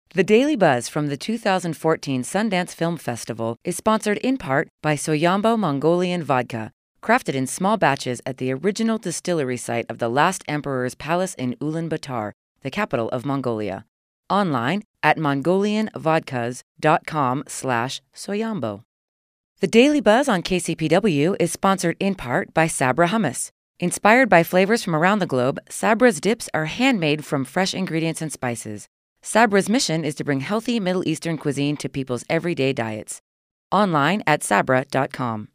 The Daily Buzz from the 2014 Sundance Film Festival is sponsored in part by Soyombo Mongolian Vodka, crafted in small batches at the original distillery site of the last emperor's palace in Ulaanbaatar, the capital of Mongolia. Online at mongolianvodkas.com/Soyombo. The Daily Buzz on KCPW is sponsored in part by Sabra Hummus. Inspired by flavors from around the globe, Sabra's dips are handmade from fresh ingredients and spices. Sabra's mission is to bring healthy Middle Eastern cuisine to people's everyday diets. Online at sabra.com.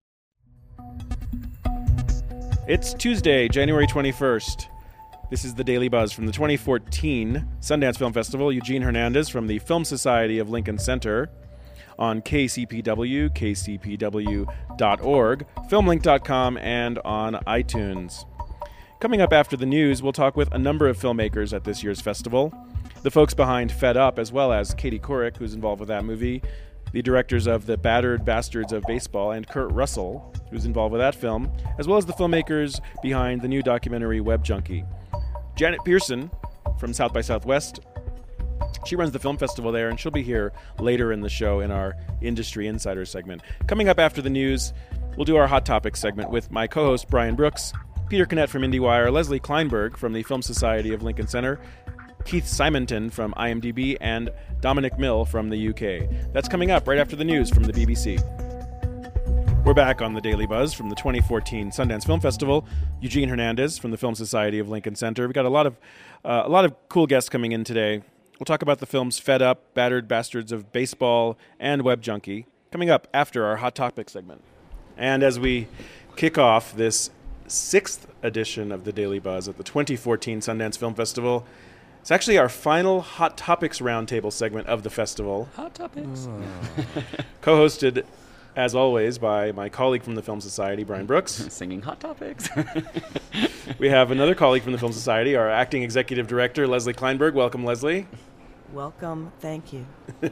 It's Tuesday, January 21st. This is the Daily Buzz from the 2014 Sundance Film Festival. Eugene Hernandez from the Film Society of Lincoln Center on KCPW, kcpw.org, filmlink.com, and on iTunes. Coming up after the news, we'll talk with a number of filmmakers at this year's festival. The folks behind Fed Up, as well as Katie Couric, who's involved with that movie, the directors of The Battered Bastards of Baseball, and Kurt Russell, who's involved with that film, as well as the filmmakers behind the new documentary Web Junkie. Janet Pearson from South by Southwest, she runs the film festival there, and she'll be here later in the show in our Industry Insider segment. Coming up after the news, we'll do our Hot Topics segment with my co-host Brian Brooks, Peter Connett from IndieWire, Leslie Kleinberg from the Film Society of Lincoln Center, Keith Simonton from IMDb, and Dominic Mill from the UK. That's coming up right after the news from the BBC. We're back on the Daily Buzz from the 2014 Sundance Film Festival. Eugene Hernandez from the Film Society of Lincoln Center. We've got a lot of cool guests coming in today. We'll talk about the films Fed Up, Battered Bastards of Baseball, and Web Junkie coming up after our Hot Topics segment. And as we kick off this 6th edition of the Daily Buzz at the 2014 Sundance Film Festival, it's actually our final Hot Topics Roundtable segment of the festival. Hot Topics. Co-hosted, as always, by my colleague from the Film Society, Brian Brooks. Singing Hot Topics. We have another colleague from the Film Society, our acting executive director, Leslie Kleinberg. Welcome, Leslie. Welcome. Thank you.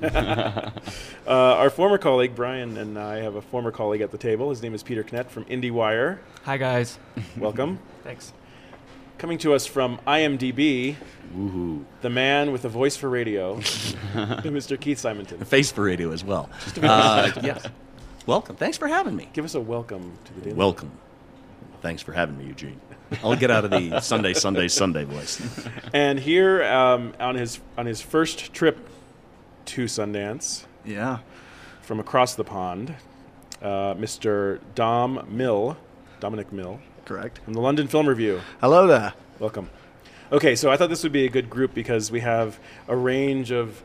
Our former colleague, Brian, and I have a former colleague at the table. His name is Peter Connett from IndieWire. Hi, guys. Welcome. Thanks. Coming to us from IMDb, Woohoo. the man with a voice for radio, Mr. Keith Simonton. A face for radio as well. Yes. Welcome. Thanks for having me. Give us a welcome to the Daily. Welcome. Thanks for having me, Eugene. I'll get out of the Sunday voice. And here on his first trip to Sundance, from across the pond, Mr. Dominic Mill. Correct. From the London Film Review. Hello there. Welcome. Okay, so I thought this would be a good group because we have a range of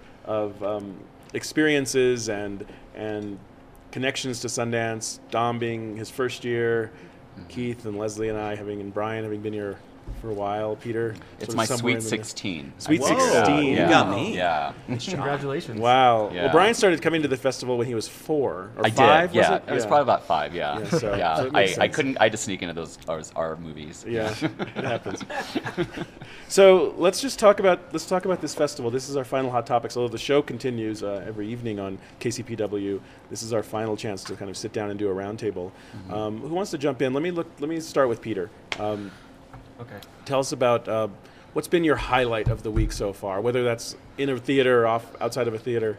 experiences and connections to Sundance. Dom being his first year, Keith and Leslie and I and Brian having been here for a while. Peter, it's my sweet 16. Sweet Whoa. 16. You got me. Yeah. Congratulations. Wow. Yeah. Well, Brian started coming to the festival when he was 4 or I 5. did. Yeah. Was it? It was probably about 5. Yeah. Yeah, so it makes I sense. couldn't. I had to sneak into those our movies. Yeah, it happens. So let's talk about this festival. This is our final Hot Topics. Although the show continues every evening on KCPW, this is our final chance to kind of sit down and do a roundtable. Who wants to jump in? Let me start with Peter. Okay. Tell us about what's been your highlight of the week so far, whether that's in a theater or outside of a theater.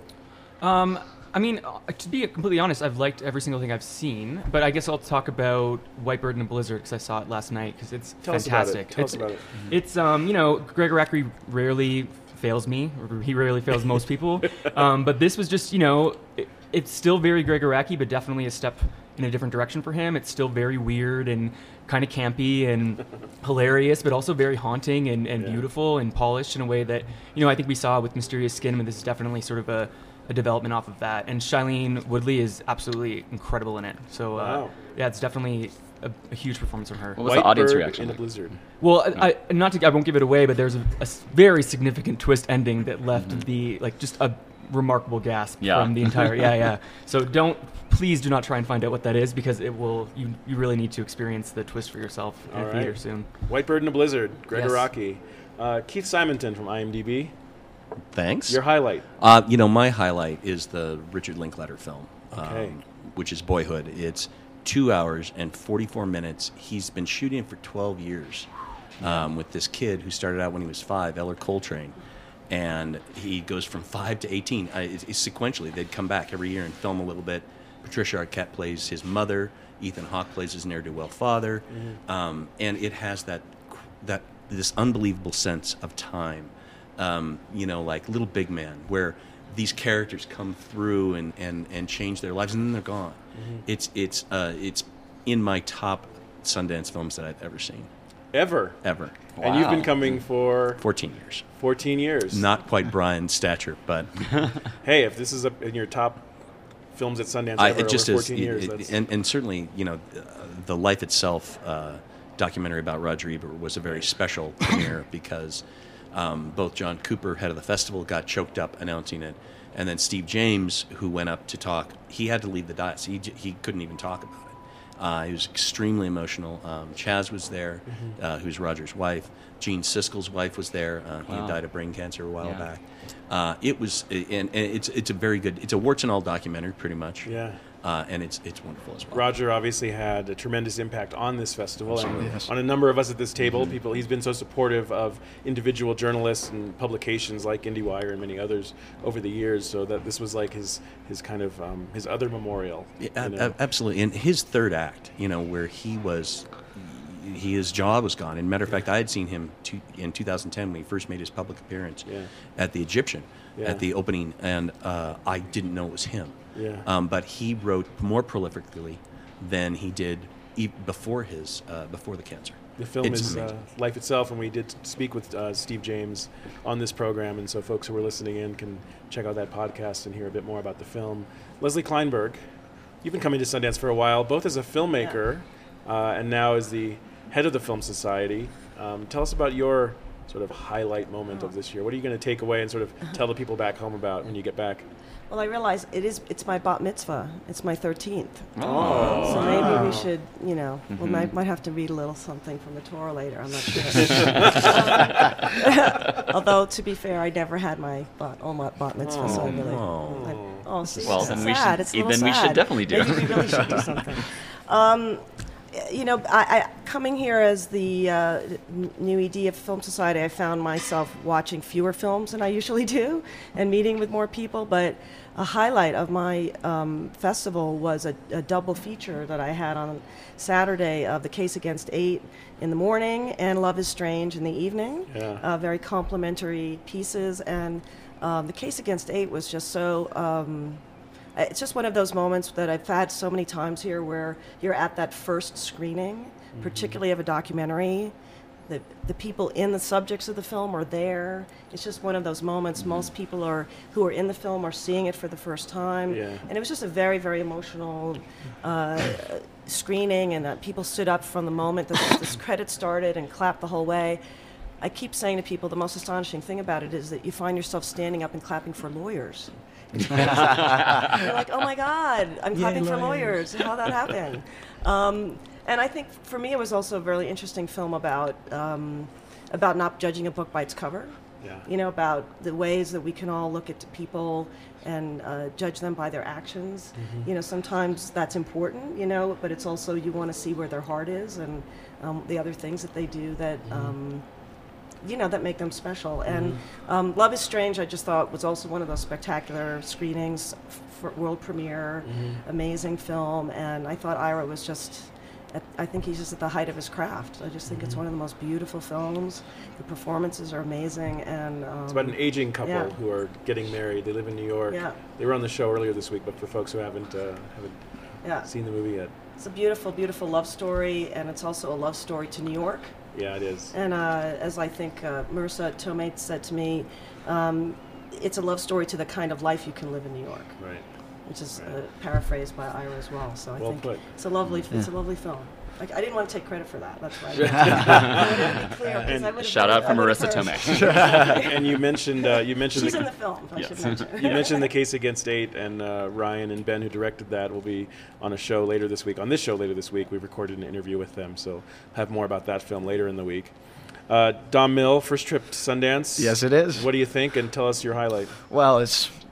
I mean, to be completely honest, I've liked every single thing I've seen, but I guess I'll talk about Whitebird and Blizzard because I saw it last night because it's fantastic. Tell us about it. It's Greg Araki rarely fails me, or he rarely fails most people, but this was just it's still very Greg Araki, but definitely a step in a different direction for him. It's still very weird and kind of campy and hilarious, but also very haunting and beautiful and polished in a way that I think we saw with Mysterious Skin, and this is definitely sort of a development off of that. And Shailene Woodley is absolutely incredible in it. So Wow. it's definitely a huge performance from her. What was the audience Whitebird reaction? in a like? blizzard. Well, I won't give it away, but there's a very significant twist ending that left just a remarkable gasp from the entire So please do not try and find out what that is because it will you really need to experience the twist for yourself in a theater soon. Whitebird in a Blizzard, Greg Yes. Araki. Keith Simonton from IMDb. Thanks. Your highlight. My highlight is the Richard Linklater film, Okay. which is Boyhood. It's 2 hours and 44 minutes. He's been shooting for 12 years with this kid who started out when he was 5, Eller Coltrane. and he goes from 5 to 18. Sequentially, they'd come back every year and film a little bit. Patricia Arquette plays his mother. Ethan Hawke plays his ne'er-do-well father, and it has this unbelievable sense of time, like Little Big Man, where these characters come through and change their lives, and then they're gone. It's in my top Sundance films that I've ever seen. Ever. Wow. And you've been coming for 14 years. 14 years. Not quite Brian's stature, but hey, if this is in your top films at Sundance ever it just over 14 years, is, and certainly, the Life Itself documentary about Roger Ebert was a very special premiere because both John Cooper, head of the festival, got choked up announcing it, and then Steve James, who went up to talk, he had to leave the dais. He couldn't even talk about it. He was extremely emotional. Chaz was there, who's Roger's wife. Gene Siskel's wife was there. He had died of brain cancer a while back. It was, and it's a very good. It's a warts and all documentary, pretty much. Yeah. And it's wonderful as well. Roger obviously had a tremendous impact on this festival and on a number of us at this table. He's been so supportive of individual journalists and publications like IndieWire and many others over the years. So that this was like his kind of his other memorial. Absolutely, and his third act, where his jaw was gone. And matter of fact, I had seen him in 2010 when he first made his public appearance at the Egyptian at the opening, and I didn't know it was him. But he wrote more prolifically than he did before the cancer. The film is Life Itself, and we did speak with Steve James on this program, and so folks who are listening in can check out that podcast and hear a bit more about the film. Leslie Kleinberg, you've been coming to Sundance for a while, both as a filmmaker and now as the head of the Film Society. Tell us about your sort of highlight moment of this year. What are you going to take away and sort of tell the people back home about when you get back? Well, I realize it's my bat mitzvah. It's my 13th. Oh. So maybe we should, we might have to read a little something from the Torah later. I'm not sure. Although, to be fair, I never had my bat mitzvah, so I really... See, well, then we should. It's a little sad. We should definitely do. Maybe we really should do something. I coming here as the new ED of Film Society, I found myself watching fewer films than I usually do and meeting with more people. But a highlight of my festival was a double feature that I had on Saturday of The Case Against 8 in the morning and Love is Strange in the evening. Very complimentary pieces. And The Case Against 8 was just so... it's just one of those moments that I've had so many times here where you're at that first screening, particularly of a documentary. The people in the subjects of the film are there. It's just one of those moments. Most people who are in the film are seeing it for the first time. And it was just a very, very emotional screening, and people stood up from the moment that this credit started and clapped the whole way. I keep saying to people, the most astonishing thing about it is that you find yourself standing up and clapping for lawyers. You're like, oh my God, I'm clapping for lawyers. How'd that happen? And I think for me it was also a really interesting film about not judging a book by its cover. About the ways that we can all look at people and judge them by their actions. Sometimes that's important, but it's also you want to see where their heart is and the other things that they do that... that make them special. And Love is Strange, I just thought, was also one of those spectacular screenings, for world premiere, amazing film. And I thought Ira was I think he's just at the height of his craft. I just think it's one of the most beautiful films. The performances are amazing. And it's about an aging couple who are getting married. They live in New York. They were on the show earlier this week, but for folks who haven't seen the movie yet. It's a beautiful, beautiful love story, and it's also a love story to New York. Yeah, it is. And as I think Marissa Tomei said to me, it's a love story to the kind of life you can live in New York. Right. Which is paraphrased by Ira as well. So I think it's a lovely film. I didn't want to take credit for that. That's why I wanted to be clear. And shout out for Marissa Tomei. And you mentioned she's in the film. I should mention. You mentioned The Case Against 8, and Ryan and Ben, who directed that, will be on a show later this week. On this show later this week, we've recorded an interview with them, so have more about that film later in the week. Dom Mill, first trip to Sundance. Yes, it is. What do you think? And tell us your highlight. Well, it's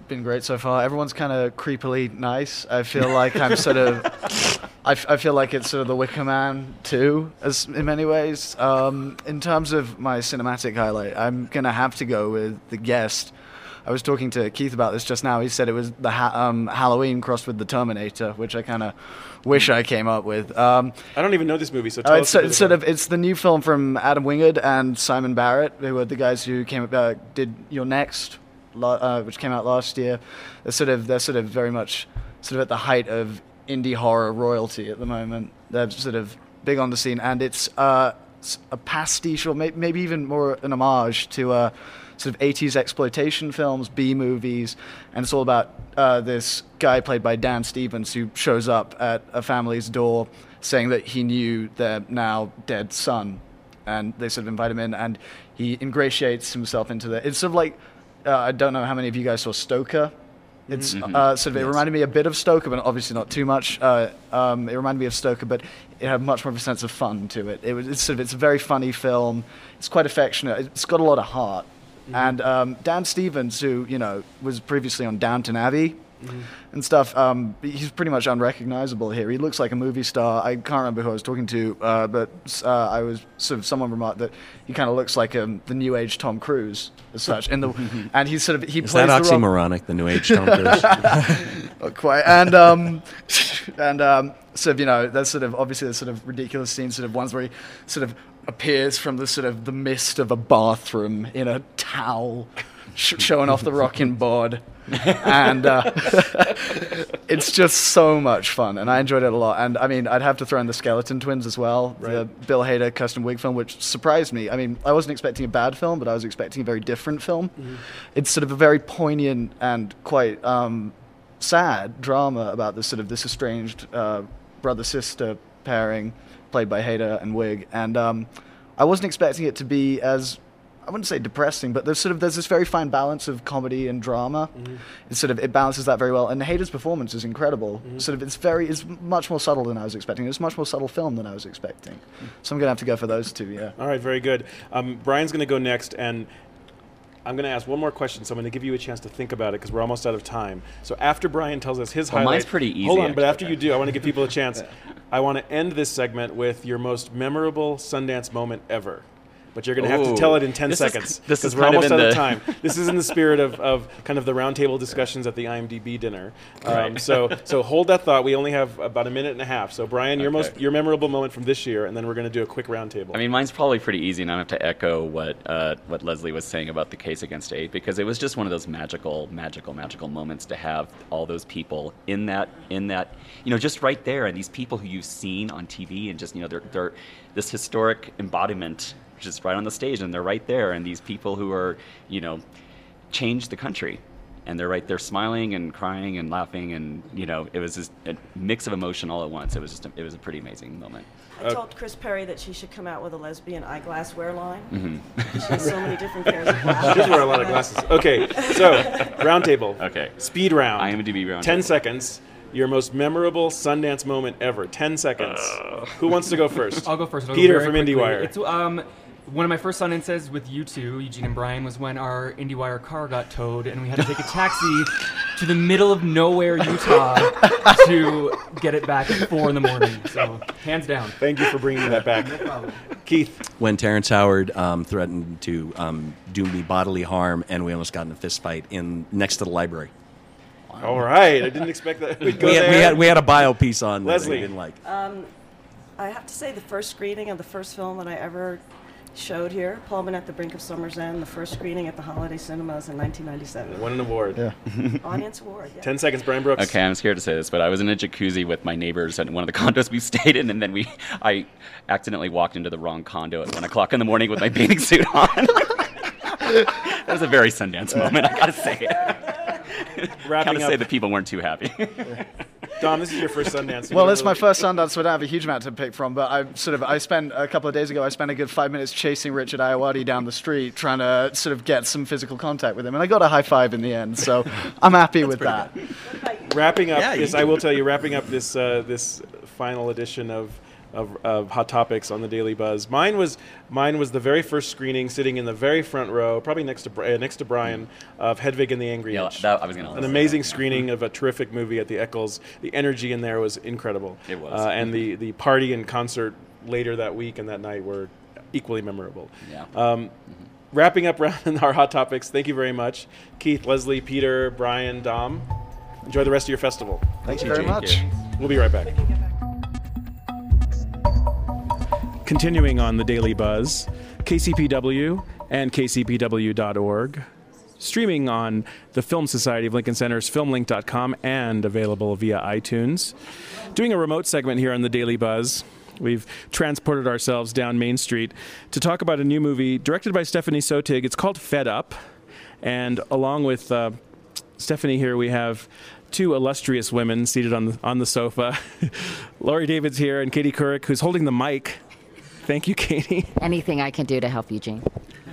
been great so far. Everyone's kind of creepily nice. I feel like I'm sort of... I feel like it's sort of The Wicker Man too, as in many ways. In terms of my cinematic highlight, I'm going to have to go with The Guest. I was talking to Keith about this just now. He said it was the Halloween crossed with The Terminator, which I kind of wish I came up with. I don't even know this movie, so tell us. It's the new film from Adam Wingard and Simon Barrett, who were the guys who did You're Next, which came out last year. They're sort of very much at the height of indie horror royalty at the moment. They're sort of big on the scene, and it's a pastiche, or maybe even more an homage to sort of 80s exploitation films, B-movies, and it's all about this guy played by Dan Stevens who shows up at a family's door saying that he knew their now dead son, and they sort of invite him in, and he ingratiates himself into the... It's sort of like, I don't know how many of you guys saw Stoker. It's sort of, it reminded me a bit of Stoker, but obviously not too much. It reminded me of Stoker, but it had much more of a sense of fun to it. It's a very funny film. It's quite affectionate. It's got a lot of heart. And Dan Stevens, who was previously on Downton Abbey and stuff, he's pretty much unrecognizable here. He looks like a movie star. I can't remember who I was talking to, but I was someone remarked that he kind of looks like the new age Tom Cruise as such. And he Is plays that the role. oxymoronic, the new age Tom Cruise? Not quite. And that's sort of obviously the sort of ridiculous scenes, sort of ones where he sort of appears from the mist of a bathroom in a towel, showing off the rocking board, and it's just so much fun, and I enjoyed it a lot. And I mean, I'd have to throw in the Skeleton Twins as well, the Bill Hader custom wig film, which surprised me. I mean, I wasn't expecting a bad film, but I was expecting a very different film. It's sort of a very poignant and quite sad drama about this estranged brother-sister pairing played by Hader and Wig, and I wasn't expecting it to be as, I wouldn't say depressing, but there's this very fine balance of comedy and drama. It balances that very well, and Hader's performance is incredible. It's much more subtle than I was expecting. It's a much more subtle film than I was expecting. So I'm gonna have to go for those two. Yeah. All right, very good. Brian's gonna go next, and I'm going to ask one more question, so I'm going to give you a chance to think about it because we're almost out of time. So after Brian tells us his highlight... mine's pretty easy. Hold on, but after you do, I want to give people a chance. I want to end this segment with your most memorable Sundance moment ever. But you're going to have to tell it in 10 seconds because we're almost out of time. This is in the spirit of kind of the roundtable discussions at the IMDb dinner. So hold that thought. We only have about a minute and a half. So Brian, your memorable moment from this year, and then we're going to do a quick roundtable. I mean, mine's probably pretty easy, and I have to echo what Leslie was saying about the Case Against 8, because it was just one of those magical moments to have all those people in that just right there, and these people who you've seen on TV, and just they're this historic embodiment just right on the stage, and they're right there, and these people who are changed the country, and they're right there smiling and crying and laughing, and it was just a mix of emotion all at once. It was a pretty amazing moment. I told Chris Perry that she should come out with a lesbian eyeglassware line. She has so many different pairs of glasses. She does wear a lot of glasses. Okay, so roundtable. Okay. Speed round. IMDb round. 10 seconds. Your most memorable Sundance moment ever. 10 seconds. Who wants to go first? I'll go first. Peter from IndieWire. It's one of my first Sundances with you two, Eugene and Brian, was when our IndieWire car got towed and we had to take a taxi to the middle of nowhere, Utah, to get it back at 4 a.m. So, hands down. Thank you for bringing that back. No problem. Keith. When Terrence Howard threatened to do me bodily harm, and we almost got in a fist fight next to the library. Wow. All right, I didn't expect that. We had a bio piece on Leslie. that we didn't like. I have to say the first screening of the first film that I ever showed here, Pullman at the Brink of Summer's End, the first screening at the Holiday Cinemas in 1997. Won an award. Yeah. Audience award, yeah. 10 seconds, Brian Brooks. Okay, I'm scared to say this, but I was in a jacuzzi with my neighbors at one of the condos we stayed in, and then I accidentally walked into the wrong condo at 1 o'clock in the morning with my bathing suit on. That was a very Sundance moment, I gotta say it. Wrapping up. Say the people weren't too happy. Dom, this is your first Sundance. Well, it's my first Sundance, so I don't have a huge amount to pick from, but I spent a couple of days ago, I spent a good 5 minutes chasing Richard Ayoade down the street, trying to sort of get some physical contact with him, and I got a high five in the end, so I'm happy with that. Wrapping up I will tell you, wrapping up this final edition of of Hot Topics on the Daily Buzz. Mine was the very first screening, sitting in the very front row, probably next to Brian, of Hedwig and the Angry Inch. I was going to. An amazing screening of a terrific movie at the Eccles. The energy in there was incredible. It was. And the party and concert later that week and that night were equally memorable. Yeah. Wrapping up around our Hot Topics, thank you very much. Keith, Leslie, Peter, Brian, Dom. Enjoy the rest of your festival. Thank you very much. We'll be right back. Continuing on the Daily Buzz, KCPW and kcpw.org. Streaming on the Film Society of Lincoln Center's filmlink.com and available via iTunes. Doing a remote segment here on the Daily Buzz. We've transported ourselves down Main Street to talk about a new movie directed by Stephanie Sotig. It's called Fed Up. And along with Stephanie here, we have two illustrious women seated on the sofa. Laurie David's here and Katie Couric, who's holding the mic. Thank you, Katie. Anything I can do to help Eugene.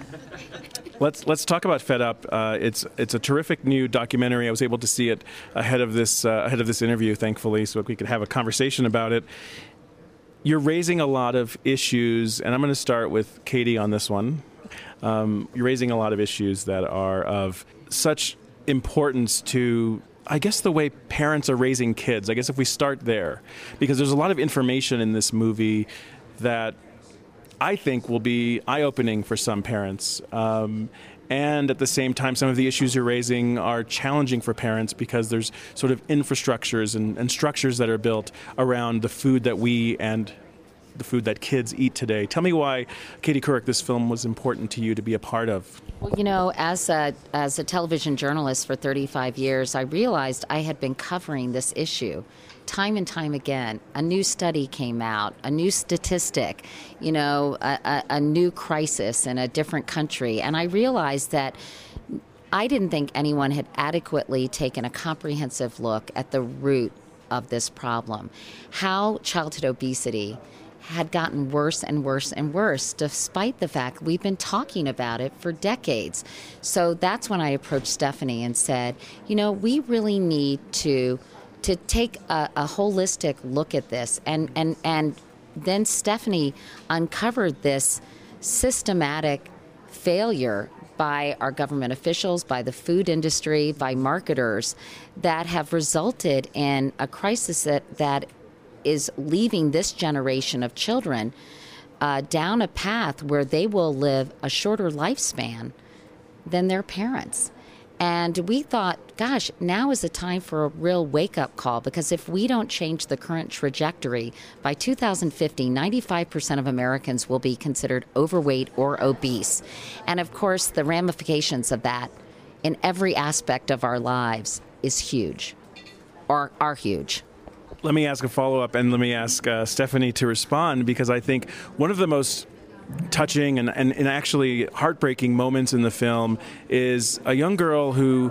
Let's talk about Fed Up. It's a terrific new documentary. I was able to see it ahead of this interview, thankfully, so we could have a conversation about it. You're raising a lot of issues, and I'm going to start with Katie on this one. You're raising a lot of issues that are of such importance to, I guess, the way parents are raising kids. I guess if we start there, because there's a lot of information in this movie that I think will be eye-opening for some parents. And at the same time, some of the issues you're raising are challenging for parents because there's sort of infrastructures and structures that are built around the food that we and the food that kids eat today. Tell me why, Katie Couric, this film was important to you to be a part of. Well, you know, as a television journalist for 35 years, I realized I had been covering this issue time and time again. A new study came out, a new statistic, you know, a new crisis in a different country. And I realized that I didn't think anyone had adequately taken a comprehensive look at the root of this problem. How childhood obesity had gotten worse and worse and worse, despite the fact we've been talking about it for decades. So that's when I approached Stephanie and said, you know, we really need to take a holistic look at this. And then Stephanie uncovered this systematic failure by our government officials, by the food industry, by marketers that have resulted in a crisis that is leaving this generation of children down a path where they will live a shorter lifespan than their parents. And we thought, gosh, now is the time for a real wake-up call, because if we don't change the current trajectory, by 2050, 95% of Americans will be considered overweight or obese. And of course, the ramifications of that in every aspect of our lives is huge, or are huge. Let me ask a follow-up, and let me ask Stephanie to respond, because I think one of the most touching and actually heartbreaking moments in the film is a young girl who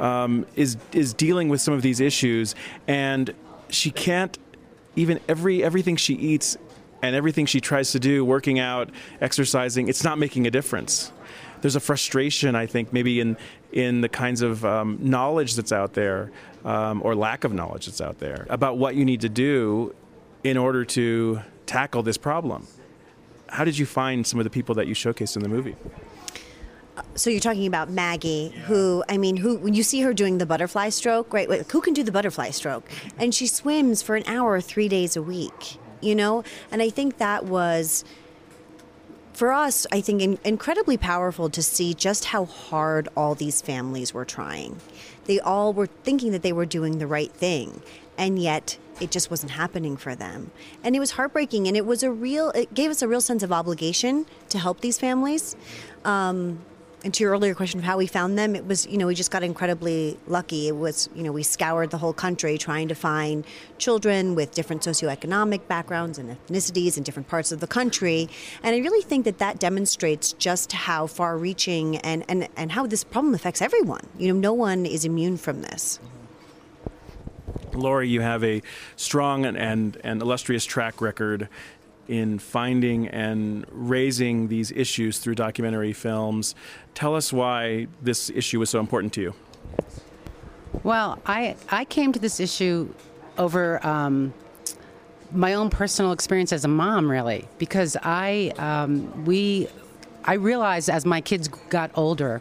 is dealing with some of these issues, and she can't even everything she eats and everything she tries to do, working out, exercising, it's not making a difference. There's a frustration, I think, maybe in the kinds of knowledge that's out there, or lack of knowledge that's out there, about what you need to do in order to tackle this problem. How did you find some of the people that you showcased in the movie? So you're talking about Maggie, who when you see her doing the butterfly stroke, right? Who can do the butterfly stroke? And she swims for an hour 3 days a week, you know? And I think that was, for us, I think incredibly powerful to see just how hard all these families were trying. They all were thinking that they were doing the right thing, and yet it just wasn't happening for them. And it was heartbreaking, and it gave us a real sense of obligation to help these families. And to your earlier question of how we found them, it was, we just got incredibly lucky. It was, we scoured the whole country trying to find children with different socioeconomic backgrounds and ethnicities in different parts of the country. And I really think that demonstrates just how far-reaching and how this problem affects everyone. No one is immune from this. Laurie, you have a strong and illustrious track record in finding and raising these issues through documentary films. Tell us why this issue was so important to you. Well, I came to this issue over my own personal experience as a mom, really, because I realized as my kids got older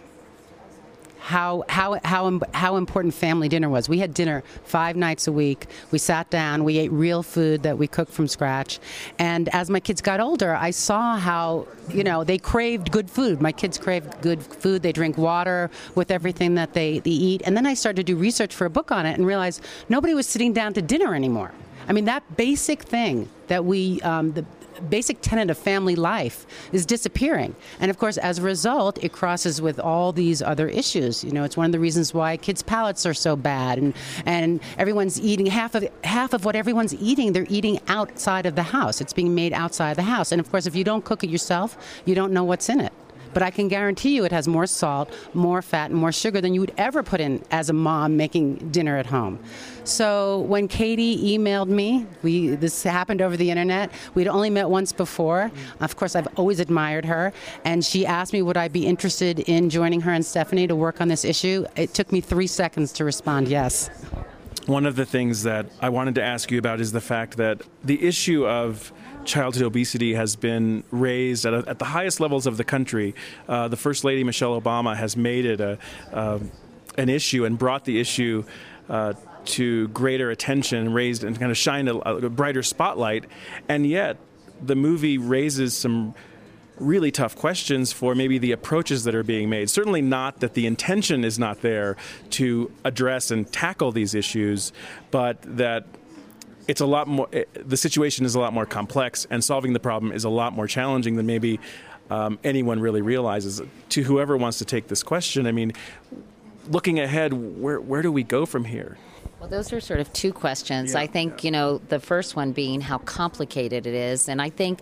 how important family dinner was. We had dinner 5 nights a week. We sat down. We ate real food that we cooked from scratch. And as my kids got older, I saw how, they craved good food. My kids craved good food. They drink water with everything that they eat. And then I started to do research for a book on it and realized nobody was sitting down to dinner anymore. I mean, that basic thing that the basic tenet of family life is disappearing. And of course, as a result, it crosses with all these other issues. It's one of the reasons why kids' palates are so bad, and everyone's eating half of what everyone's eating, they're eating outside of the house. It's being made outside the house. And of course, if you don't cook it yourself, you don't know what's in it. But I can guarantee you it has more salt, more fat, and more sugar than you would ever put in as a mom making dinner at home. So when Katie emailed me, this happened over the internet. We'd only met once before. Of course, I've always admired her. And she asked me would I be interested in joining her and Stephanie to work on this issue. It took me 3 seconds to respond yes. One of the things that I wanted to ask you about is the fact that the issue of childhood obesity has been raised at the highest levels of the country. The First Lady, Michelle Obama, has made it an issue and brought the issue to greater attention, raised and kind of shined a brighter spotlight. And yet, the movie raises some really tough questions for maybe the approaches that are being made. Certainly not that the intention is not there to address and tackle these issues, but that it's a lot more. The situation is a lot more complex, and solving the problem is a lot more challenging than maybe anyone really realizes. To whoever wants to take this question, I mean, looking ahead, where do we go from here? Well, those are sort of 2 questions. I think, the first one being how complicated it is. And I think,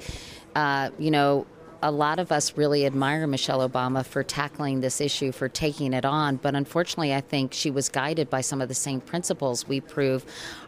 a lot of us really admire Michelle Obama for tackling this issue, for taking it on. But unfortunately, I think she was guided by some of the same principles we prove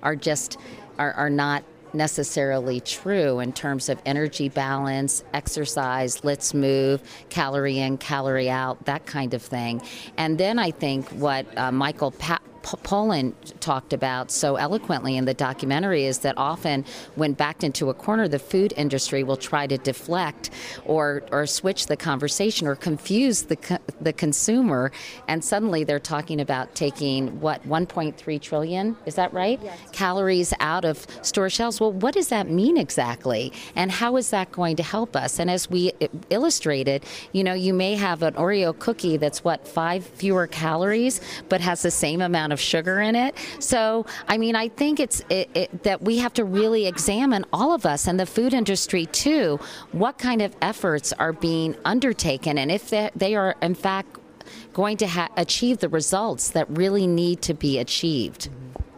are not necessarily true in terms of energy balance, exercise, let's move, calorie in, calorie out, that kind of thing. And then I think what Michael Pollan talked about so eloquently in the documentary is that often when backed into a corner, the food industry will try to deflect or switch the conversation or confuse the consumer, and suddenly they're talking about taking 1.3 trillion, is that right? Yes. Calories out of store shelves. Well, what does that mean exactly, and how is that going to help us? And as we illustrated, you may have an Oreo cookie that's 5 fewer calories but has the same amount of sugar in it. So, I mean, I think it's that we have to really examine, all of us and the food industry too, what kind of efforts are being undertaken, and if they are in fact going to achieve the results that really need to be achieved.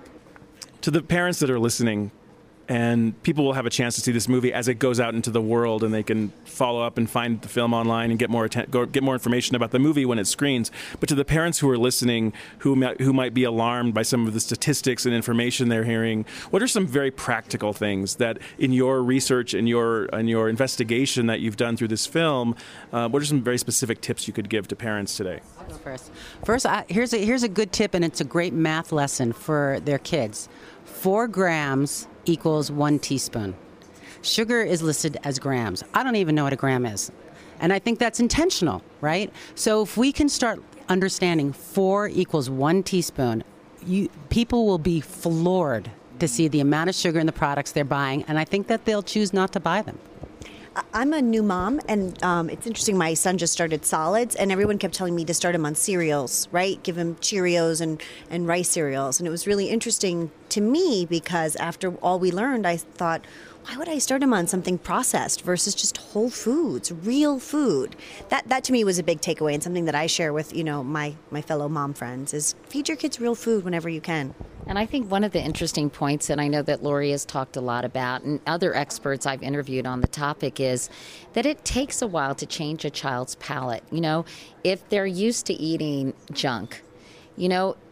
To the parents that are listening, and people will have a chance to see this movie as it goes out into the world, and they can follow up and find the film online and get more information about the movie when it screens. But to the parents who are listening, who might be alarmed by some of the statistics and information they're hearing, what are some very practical things that, in your research and your investigation that you've done through this film, what are some very specific tips you could give to parents today? I'll go first. First, here's a good tip, and it's a great math lesson for their kids. 4 grams equals 1 teaspoon. Sugar is listed as grams. I don't even know what a gram is. And I think that's intentional, right? So if we can start understanding 4 equals 1 teaspoon, people will be floored to see the amount of sugar in the products they're buying, and I think that they'll choose not to buy them. I'm a new mom, and it's interesting. My son just started solids, and everyone kept telling me to start him on cereals, right? Give him Cheerios and rice cereals. And it was really interesting to me because after all we learned, I thought, why would I start him on something processed versus just whole foods, real food? That to me was a big takeaway, and something that I share with my fellow mom friends is feed your kids real food whenever you can. And I think one of the interesting points, and I know that Lori has talked a lot about, and other experts I've interviewed on the topic, is that it takes a while to change a child's palate. If they're used to eating junk,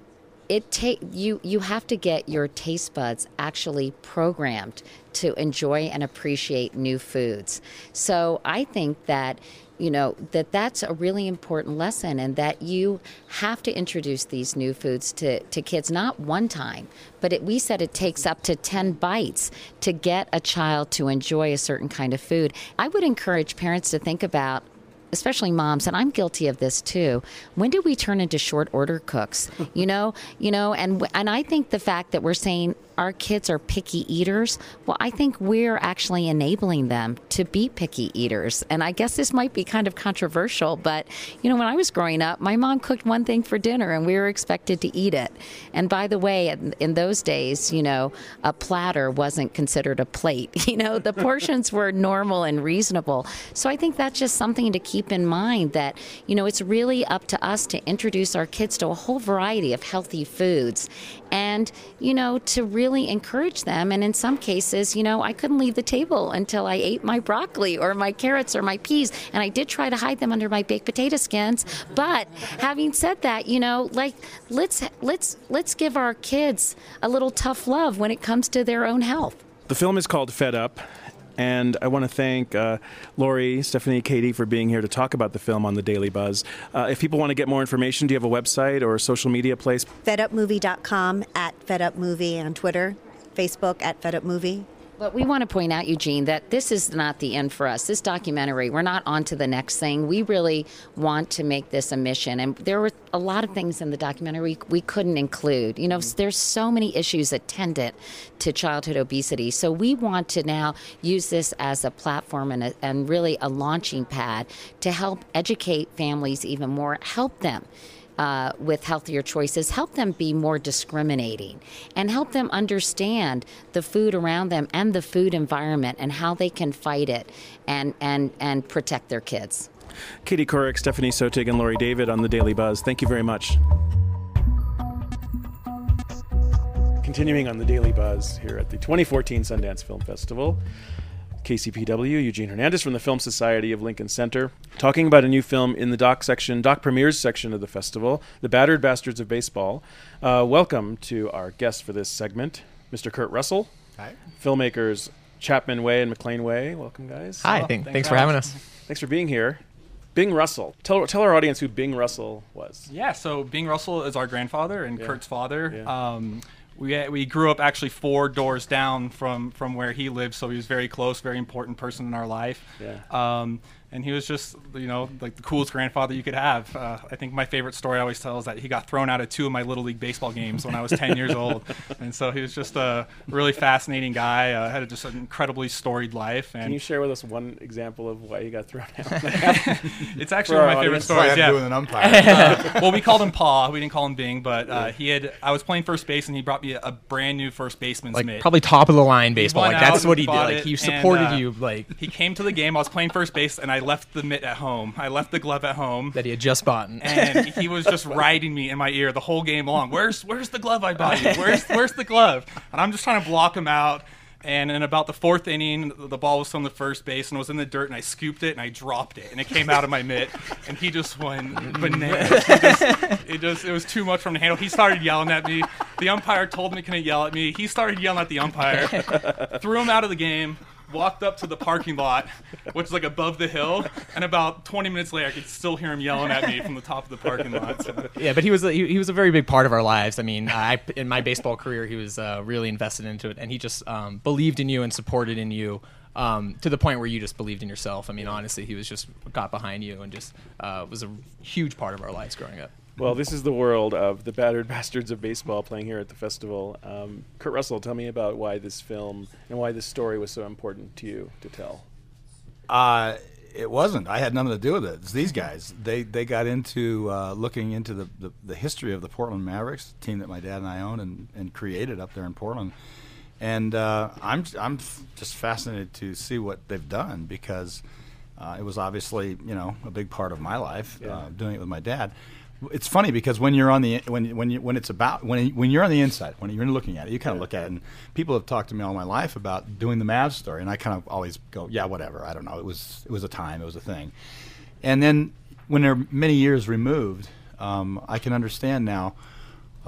you have to get your taste buds actually programmed to enjoy and appreciate new foods. So I think that that's a really important lesson, and that you have to introduce these new foods to kids, not one time, but we said it takes up to 10 bites to get a child to enjoy a certain kind of food. I would encourage parents to think about, especially moms, and I'm guilty of this too. When did we turn into short order cooks? And I think the fact that we're saying our kids are picky eaters, well, I think we're actually enabling them to be picky eaters. And I guess this might be kind of controversial, but when I was growing up, my mom cooked one thing for dinner and we were expected to eat it. And by the way, in those days, a platter wasn't considered a plate. The portions were normal and reasonable. So I think that's just something to keep in mind, that, it's really up to us to introduce our kids to a whole variety of healthy foods, and, to really encourage them. And in some cases, I couldn't leave the table until I ate my broccoli or my carrots or my peas. And I did try to hide them under my baked potato skins. But having said that, let's give our kids a little tough love when it comes to their own health. The film is called Fed Up. And I want to thank Lori, Stephanie, Katie for being here to talk about the film on the Daily Buzz. If people want to get more information, do you have a website or a social media place? FedUpMovie.com, @FedUpMovie on Twitter, Facebook @FedUpMovie. But we want to point out, Eugene, that this is not the end for us. This documentary, we're not on to the next thing. We really want to make this a mission. And there were a lot of things in the documentary we couldn't include. There's so many issues attendant to childhood obesity. So we want to now use this as a platform and really a launching pad to help educate families even more, help them with healthier choices, help them be more discriminating, and help them understand the food around them and the food environment and how they can fight it and protect their kids. Katie Couric, Stephanie Sotig, and Lori David on the Daily Buzz. Thank you very much. Continuing on the Daily Buzz here at the 2014 Sundance Film Festival. KCPW, Eugene Hernandez from the Film Society of Lincoln Center, talking about a new film in the doc premieres section of the festival, The Battered Bastards of Baseball. Welcome to our guest for this segment, Mr. Kurt Russell. Hi. Filmmakers Chapman Way and McLean Way. Welcome, guys. Hi, thanks for having us. Thanks for being here. Bing Russell. Tell our audience who Bing Russell was. Yeah, so Bing Russell is our grandfather and Kurt's father. Yeah. We grew up actually 4 doors down from where he lived, so he was very close, very important person in our life. Yeah. And he was just, like the coolest grandfather you could have. I think my favorite story I always tell is that he got thrown out of 2 of my Little League baseball games when I was 10 years old. And so he was just a really fascinating guy, had just an incredibly storied life. And can you share with us one example of why he got thrown out? It's actually one of my favorite stories. Yeah. Doing an umpire. Well, we called him Pa. We didn't call him Bing, but I was playing first base, and he brought me a brand new first baseman's mitt. Probably top of the line baseball. That's what he did. Bought it, He supported you. He came to the game. I was playing first base, and I left the mitt at home. I left the glove at home that he had just bought, and he was just riding me in my ear the whole game long. Where's the glove I bought you? Where's the glove? And I'm just trying to block him out. And in about the 4th inning, the ball was from the first base and was in the dirt, and I scooped it and I dropped it, and it came out of my mitt, and he just went bananas. It was too much for him to handle. He started yelling at me. The umpire told me he couldn't yell at me. He started yelling at the umpire, threw him out of the game. Walked up to the parking lot, which is like above the hill, and about 20 minutes later, I could still hear him yelling at me from the top of the parking lot. So. Yeah, but he was a very big part of our lives. I mean, in my baseball career, he was really invested into it, and he just believed in you and supported in you to the point where you just believed in yourself. I mean, honestly, he was just got behind you and just was a huge part of our lives growing up. Well, this is the world of the Battered Bastards of Baseball playing here at the festival. Kurt Russell, tell me about why this film and why this story was so important to you to tell. It wasn't. I had nothing to do with it. It's these guys. They got into looking into the history of the Portland Mavericks, a team that my dad and I own and created up there in Portland. And I'm just fascinated to see what they've done, because it was obviously a big part of my life, doing it with my dad. It's funny because when you're on the when you're on the inside, when you're looking at it, you kind of look at it, and people have talked to me all my life about doing the Mavs story, and I kind of always go, yeah, whatever, I don't know, it was a time, it was a thing. And then when they're many years removed, I can understand now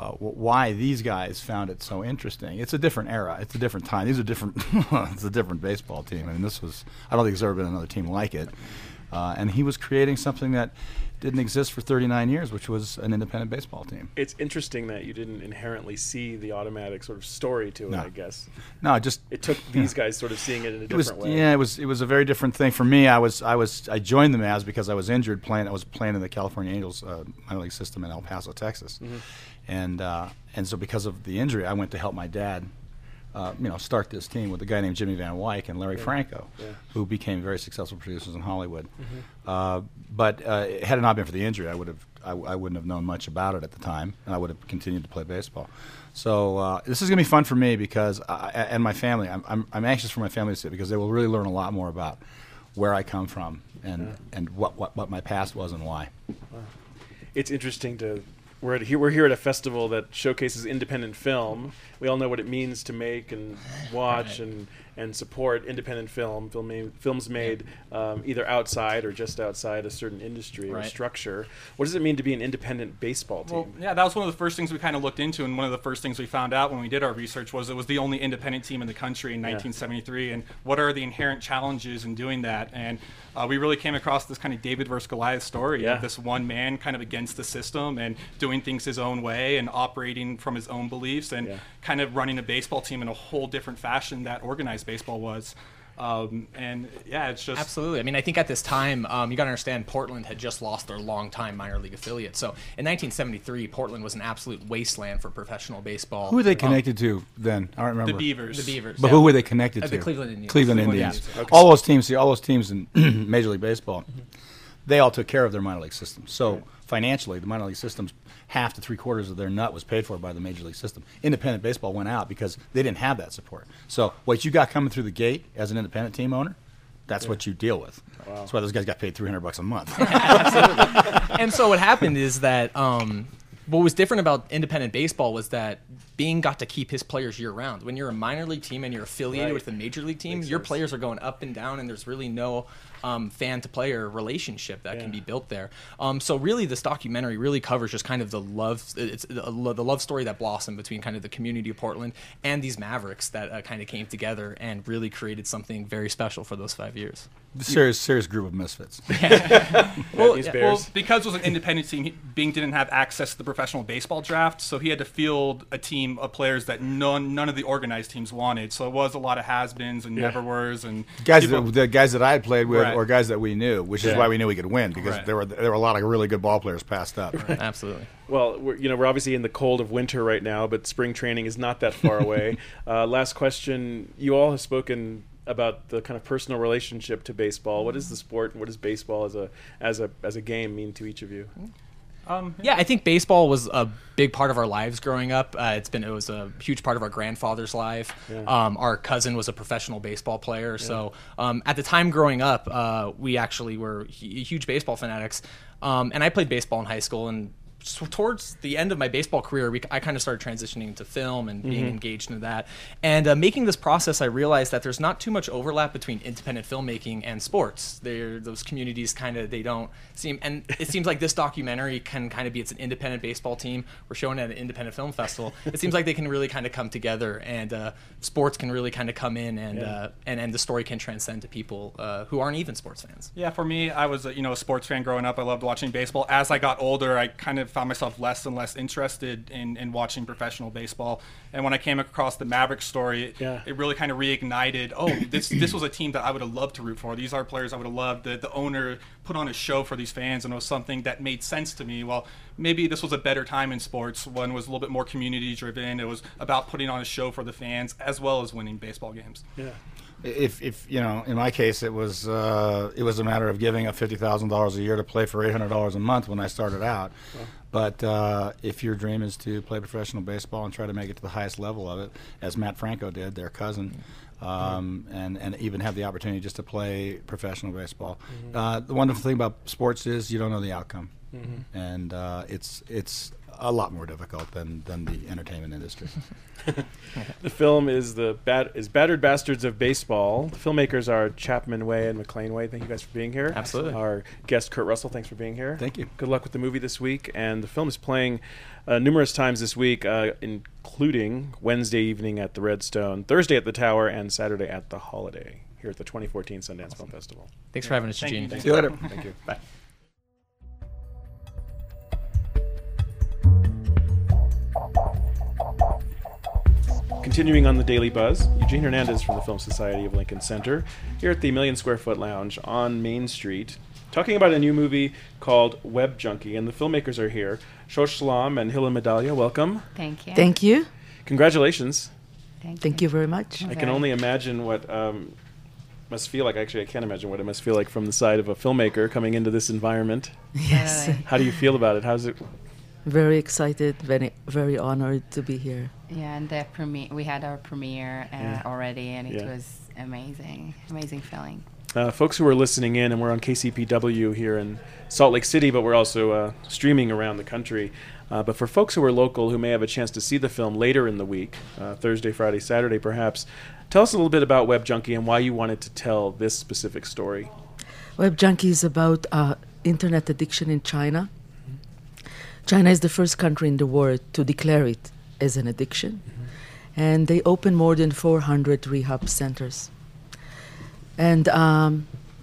why these guys found it so interesting. It's a different era. It's a different time. These are different. It's a different baseball team. I mean, this was. I don't think there's ever been another team like it. And he was creating something that didn't exist for 39 years, which was an independent baseball team. It's interesting that you didn't inherently see the automatic sort of story to it, No. I guess. No, it took these guys sort of seeing it in a different way. Yeah, it was a very different thing for me. I joined the Mavs because I was injured playing. I was playing in the California Angels minor league system in El Paso, Texas, and so because of the injury, I went to help my dad. Start this team with a guy named Jimmy Van Wyck and Larry Franco, who became very successful producers in Hollywood. But had it not been for the injury, I wouldn't have known much about it at the time, and I would have continued to play baseball. So this is going to be fun for me because and my family. I'm anxious for my family to see it because they will really learn a lot more about where I come from and what my past was and why. Wow. It's interesting to. We're here at a festival that showcases independent film. We all know what it means to make and watch and support independent films made either outside or just outside a certain industry or structure. What does it mean to be an independent baseball team? Well, yeah, that was one of the first things we kind of looked into, and one of the first things we found out when we did our research was it was the only independent team in the country in 1973, and what are the inherent challenges in doing that? And we really came across this kind of David versus Goliath story of this one man kind of against the system and doing things his own way and operating from his own beliefs and kind of running a baseball team in a whole different fashion that organized baseball was. It's just absolutely. I mean, I think at this time, you got to understand, Portland had just lost their longtime minor league affiliate. So in 1973, Portland was an absolute wasteland for professional baseball. Who were they connected to then? I don't remember. The Beavers. The Beavers. But who were they connected to? The Cleveland Indians. Cleveland Indians. Okay. All those teams in Major League Baseball, they all took care of their minor league systems. So financially, the minor league systems, half to 3/4 of their nut was paid for by the Major League system. Independent baseball went out because they didn't have that support. So what you got coming through the gate as an independent team owner, that's what you deal with. Wow. That's why those guys got paid $300 a month. Absolutely. And so what happened is that what was different about independent baseball was that Bing got to keep his players year-round. When you're a minor league team and you're affiliated with a major league team, your players are going up and down, and there's really no fan-to-player relationship that can be built there. So really, this documentary really covers just kind of the love story that blossomed between kind of the community of Portland and these Mavericks that kind of came together and really created something very special for those 5 years. Serious group of misfits. Well, because it was an independent team, Bing didn't have access to the professional baseball draft, so he had to field a team of players that none of the organized teams wanted. So it was a lot of has-beens and never-weres and the guys that I had played with or guys that we knew, which is why we knew we could win because there were a lot of really good ball players passed up. Absolutely. Well, we're obviously in the cold of winter right now, but spring training is not that far away. Last question: you all have spoken about the kind of personal relationship to baseball. What is the sport and what does baseball as a game mean to each of you? I think baseball was a big part of our lives growing up. It was a huge part of our grandfather's life. Our cousin was a professional baseball player. So at the time growing up, we actually were huge baseball fanatics. And I played baseball in high school, and so towards the end of my baseball career, I kind of started transitioning into film and being engaged in that. And making this process, I realized that there's not too much overlap between independent filmmaking and sports. Those communities they don't seem, and it seems like this documentary can kind of be, it's an independent baseball team. We're showing it at an independent film festival. It seems like they can really kind of come together, and sports can really kind of come in, and the story can transcend to people who aren't even sports fans. Yeah, for me, I was a sports fan growing up. I loved watching baseball. As I got older, I kind of found myself less and less interested in watching professional baseball. And when I came across the Mavericks story, it really kind of reignited, this was a team that I would have loved to root for. These are players I would have loved. The owner put on a show for these fans, and it was something that made sense to me. Well, maybe this was a better time in sports when it was a little bit more community driven. It was about putting on a show for the fans as well as winning baseball games. Yeah. If in my case, it was a matter of giving up $50,000 a year to play for $800 a month when I started out. Well. But if your dream is to play professional baseball and try to make it to the highest level of it, as Matt Franco did, their cousin, and even have the opportunity just to play professional baseball, the wonderful thing about sports is you don't know the outcome. And it's a lot more difficult than the entertainment industry. The film is Battered Bastards of Baseball. The filmmakers are Chapman Way and McLean Way. Thank you guys for being here. Absolutely. Our guest, Kurt Russell, thanks for being here. Thank you. Good luck with the movie this week. And the film is playing numerous times this week, including Wednesday evening at the Redstone, Thursday at the Tower, and Saturday at the Holiday here at the 2014 Sundance Film Festival. Thanks for having us, Thank Eugene. you. See you later. Thank you. Bye. Continuing on the Daily Buzz, Eugene Hernandez from the Film Society of Lincoln Center here at the Million Square Foot Lounge on Main Street, talking about a new movie called Web Junkie, and the filmmakers are here. Shosh Salam and Hila Medalia, welcome. Thank you. Thank you. Congratulations. Thank you very much. I can only imagine what must feel like. Actually, I can't imagine what it must feel like from the side of a filmmaker coming into this environment. Yes. How do you feel about it? How's it? Very excited, very honored to be here. Yeah, and the premiere, we had our premiere already, and it was amazing feeling. Folks who are listening in, and we're on KCPW here in Salt Lake City, but we're also streaming around the country. But for folks who are local who may have a chance to see the film later in the week, Thursday, Friday, Saturday perhaps, tell us a little bit about Web Junkie and why you wanted to tell this specific story. Web Junkie is about internet addiction in China. China is the first country in the world to declare it as an addiction. And they open more than 400 rehab centers. And I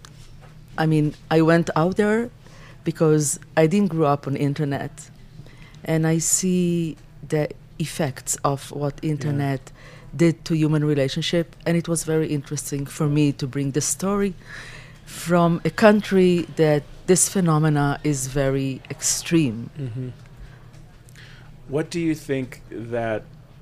went out there because I didn't grow up on internet. And I see the effects of what internet did to human relationship. And it was very interesting for me to bring the story from a country that this phenomena is very extreme. Mm-hmm. What do you think that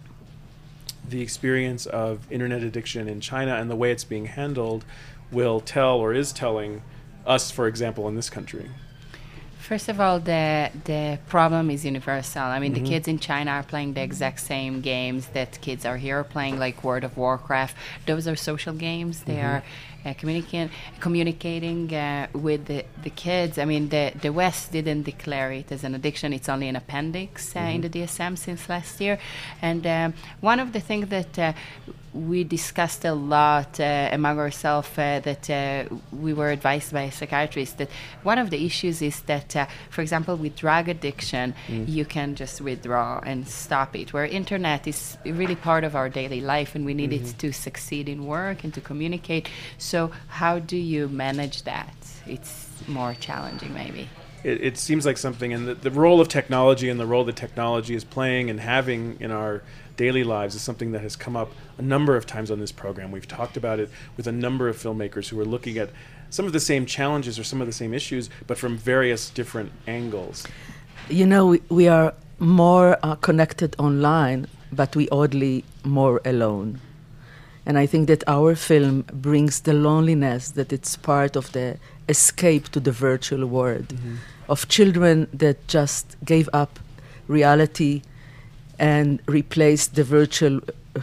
the experience of internet addiction in China and the way it's being handled will tell or is telling us, for example, in this country? First of all, the problem is universal. I mean, the kids in China are playing the exact same games that kids are here playing, like World of Warcraft. Those are social games. They are communicating with the kids. I mean, the West didn't declare it as an addiction. It's only an appendix in the DSM since last year. And one of the things that we discussed a lot among ourselves that we were advised by a psychiatrist that one of the issues is that, for example, with drug addiction, you can just withdraw and stop it, where internet is really part of our daily life and we need it to succeed in work and to communicate. So how do you manage that? It's more challenging, maybe. It seems like something, and the role of technology and the role that technology is playing and having in our daily lives is something that has come up a number of times on this program. We've talked about it with a number of filmmakers who are looking at some of the same challenges or some of the same issues, but from various different angles. You know, we are more connected online, but we oddly more alone. And I think that our film brings the loneliness that it's part of the escape to the virtual world of children that just gave up reality and replaced the virtual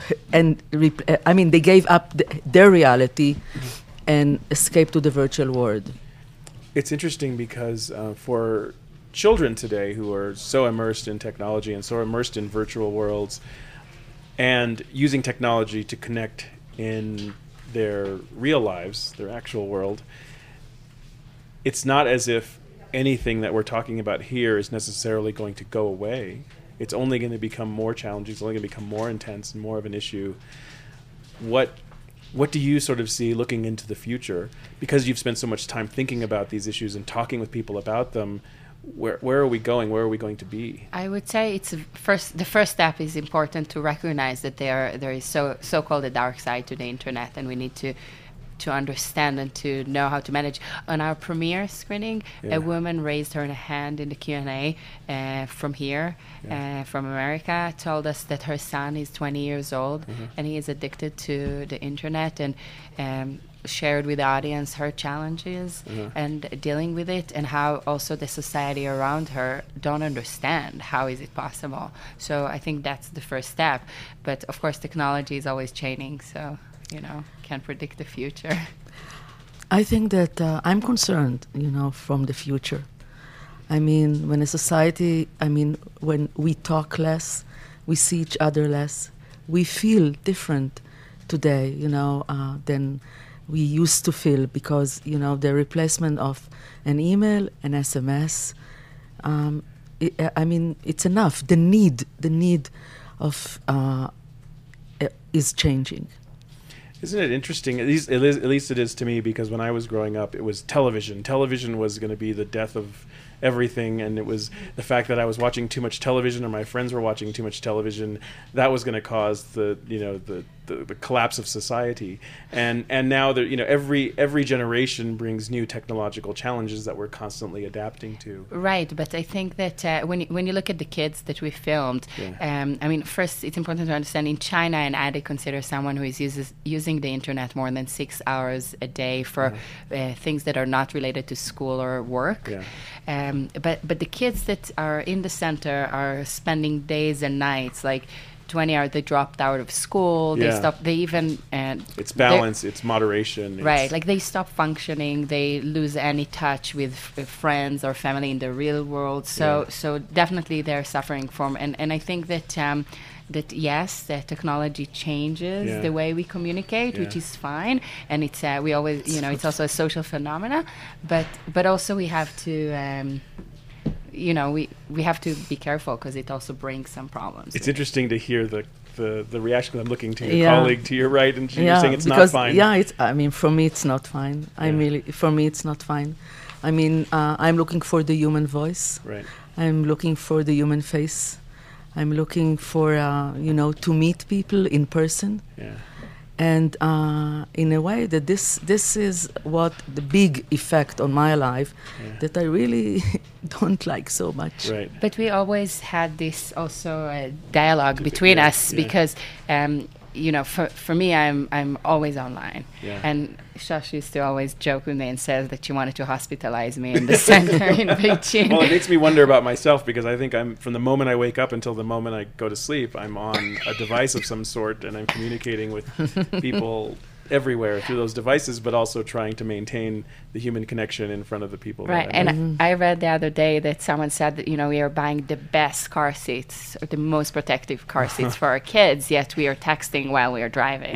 they gave up their reality and escaped to the virtual world. It's interesting because for children today who are so immersed in technology and so immersed in virtual worlds and using technology to connect in their real lives, their actual world, it's not as if anything that we're talking about here is necessarily going to go away. It's only going to become more challenging. It's only going to become more intense and more of an issue. What do you sort of see looking into the future? Because you've spent so much time thinking about these issues and talking with people about them, where are we going? Where are we going to be? I would say the first step is important to recognize that there is so-called a dark side to the internet, and we need to understand and to know how to manage. On our premiere screening, a woman raised her hand in the Q&A from here, from America, told us that her son is 20 years old and he is addicted to the internet, and shared with the audience her challenges and dealing with it, and how also the society around her don't understand how is it possible. So I think that's the first step. But of course, technology is always changing, so can't predict the future. I think that I'm concerned, from the future. I mean, when a society, I mean, when we talk less, we see each other less, we feel different today, than we used to feel, because, the replacement of an email, an SMS, it's enough. The need of is changing. Isn't it interesting? At least it is to me, because when I was growing up, it was television. Television was going to be the death of everything, and it was the fact that I was watching too much television, or my friends were watching too much television, that was going to cause the collapse of society. And now that every generation brings new technological challenges that we're constantly adapting to. Right, but I think that when you look at the kids that we filmed, first it's important to understand in China, an addict considers someone who is using the internet more than 6 hours a day for things that are not related to school or work. Yeah. But the kids that are in the center are spending days and nights, like 20 hours. They dropped out of school. They stopped. They even it's balance. It's moderation. Right, like they stop functioning. They lose any touch with friends or family in the real world. So definitely they're suffering from. And I think that yes, the technology changes the way we communicate, which is fine, and it's we always it's also a social phenomena, but also we have to we have to be careful, because it also brings some problems. It's interesting to hear the reaction. I'm looking to your colleague to your right, and you're saying it's not fine. For me it's not fine. For me it's not fine. I mean, I'm looking for the human voice. Right. I'm looking for the human face. I'm looking for, to meet people in person. Yeah. And in a way that this is what the big effect on my life that I really don't like so much. Right. But we always had this also dialogue between us, because for me, I'm always online. Yeah. And Shash used to always joke with me and says that she wanted to hospitalize me in the center in Beijing. Well, it makes me wonder about myself, because I think from the moment I wake up until the moment I go to sleep, I'm on a device of some sort, and I'm communicating with people everywhere through those devices, but also trying to maintain the human connection in front of the people. Right, and I read the other day that someone said that we are buying the best car seats, or the most protective car seats for our kids, yet we are texting while we are driving.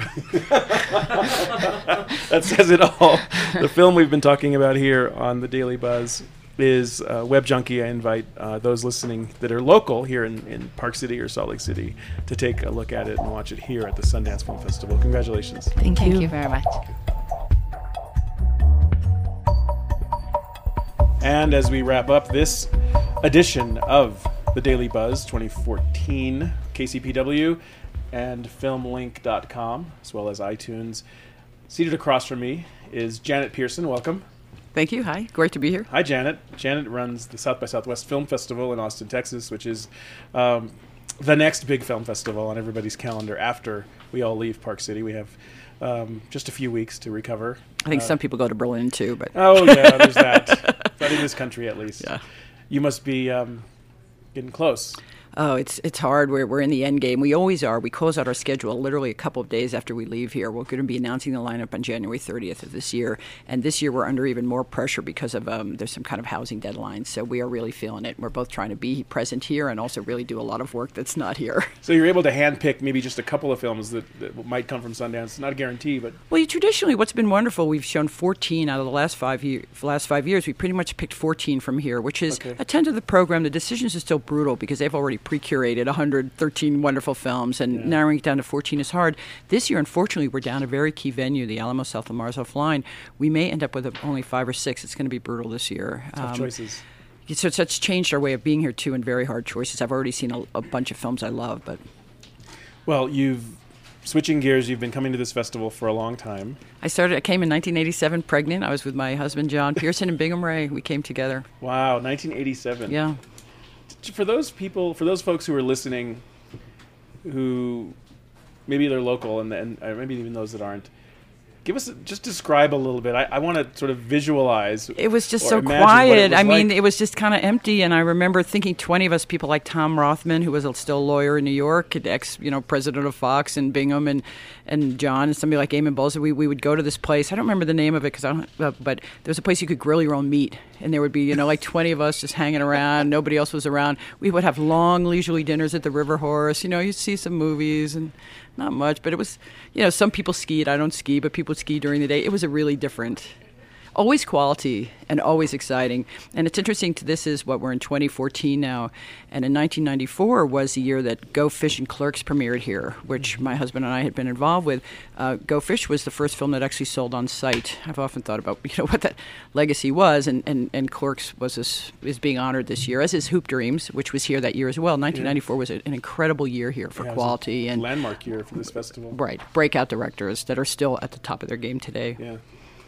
That says it all. The film we've been talking about here on the Daily Buzz is Web Junkie. I invite those listening that are local here in Park City or Salt Lake City to take a look at it and watch it here at the Sundance Film Festival. Congratulations. Thank you. Thank you very much. And as we wrap up this edition of the Daily Buzz 2014, KCPW and filmlink.com, as well as iTunes. Seated across from me is Janet Pearson. Welcome. Thank you. Hi. Great to be here. Hi, Janet. Janet runs the South by Southwest Film Festival in Austin, Texas, which is the next big film festival on everybody's calendar after we all leave Park City. We have just a few weeks to recover. I think some people go to Berlin, too. But oh, yeah, there's that. But in this country, at least. Yeah. You must be getting close. Oh, it's hard. We're in the end game. We always are. We close out our schedule literally a couple of days after we leave here. We're going to be announcing the lineup on January 30th of this year. And this year we're under even more pressure because of there's some kind of housing deadlines. So we are really feeling it. We're both trying to be present here and also really do a lot of work that's not here. So you're able to handpick maybe just a couple of films that might come from Sundance. Not a guarantee, but... Well, traditionally what's been wonderful, we've shown 14 out of the last 5 years. We pretty much picked 14 from here, which is a tenth of the program. The decisions are still brutal because they've already pre-curated 113 wonderful films, and narrowing it down to 14 is hard. This year, unfortunately, we're down a very key venue, the Alamo South Mars Offline. We may end up with only 5 or 6. It's going to be brutal this year. Tough choices. So it's changed our way of being here, too, and very hard choices. I've already seen a bunch of films I love, but... Well, switching gears, you've been coming to this festival for a long time. I came in 1987 pregnant. I was with my husband, John Pearson, and Bingham Ray. We came together. Wow, 1987. Yeah. For those folks who are listening, who maybe they're local and maybe even those that aren't, just describe a little bit. I want to sort of visualize. It was just or so imagine what quiet. it was I mean, like. it was just kind of empty. And I remember thinking 20 of us, people like Tom Rothman, who was still a lawyer in New York, ex-president of Fox, and Bingham, and John, and somebody like Eamon Bolzer. We would go to this place. I don't remember the name of it but there was a place you could grill your own meat, and there would be like 20 of us just hanging around. Nobody else was around. We would have long leisurely dinners at the River Horse. You'd see some movies and not much, but it was, some people skied. I don't ski, but people ski during the day. It was a really different, always quality and always exciting. And it's interesting, this is what we're in 2014 now. And in 1994 was the year that Go Fish and Clerks premiered here, which my husband and I had been involved with. Go Fish was the first film that actually sold on site. I've often thought about what that legacy was, and Clerks is being honored this year, as is Hoop Dreams, which was here that year as well. 1994 was an incredible year here for quality. It was a landmark year for this festival. Right. Breakout directors that are still at the top of their game today. Yeah.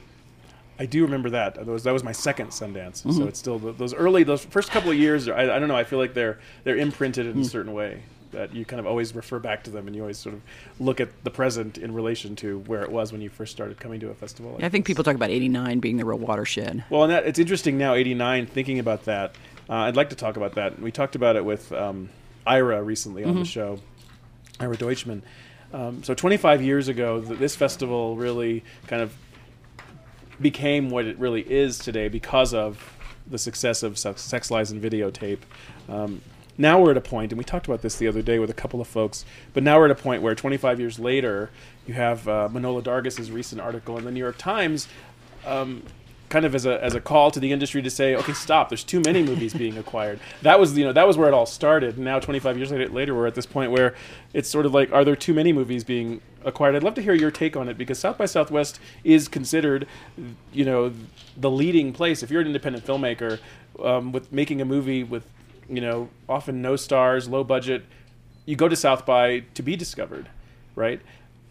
I do remember that. That was my second Sundance. So it's still those first couple of years. I don't know. I feel like they're imprinted in a certain way that you kind of always refer back to them, and you always sort of look at the present in relation to where it was when you first started coming to a festival. I think people talk about '89 being the real watershed. Well, and it's interesting now, '89. Thinking about that, I'd like to talk about that. We talked about it with Ira recently on the show, Ira Deutschman. So 25 years ago, this festival really kind of became what it really is today because of the success of Sex, Lies, and Videotape. Now we're at a point, and we talked about this the other day with a couple of folks, but now we're at a point where 25 years later, you have Manohla Dargis's recent article in the New York Times kind of as a call to the industry to say, okay, stop, there's too many movies being acquired. That was where it all started. And now 25 years later, we're at this point where it's sort of like, are there too many movies being acquired? I'd love to hear your take on it, because South by Southwest is considered, the leading place. If you're an independent filmmaker with making a movie with, often no stars, low budget, you go to South by to be discovered, right?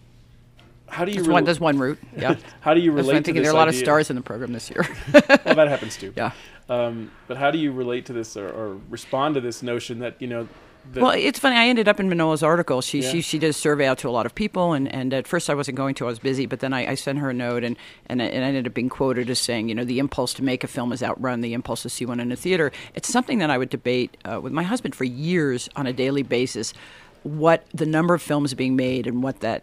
How do you there's one route. Yeah. How do you relate to this? There are a lot of stars in the program this year. Well, that happens too. Yeah. But how do you relate to this or respond to this notion that well, it's funny. I ended up in Manola's article. She did a survey out to a lot of people, and at first I wasn't going to. I was busy, but then I sent her a note, and I ended up being quoted as saying, the impulse to make a film has outrun the impulse to see one in a theater. It's something that I would debate with my husband for years on a daily basis, what the number of films being made and what that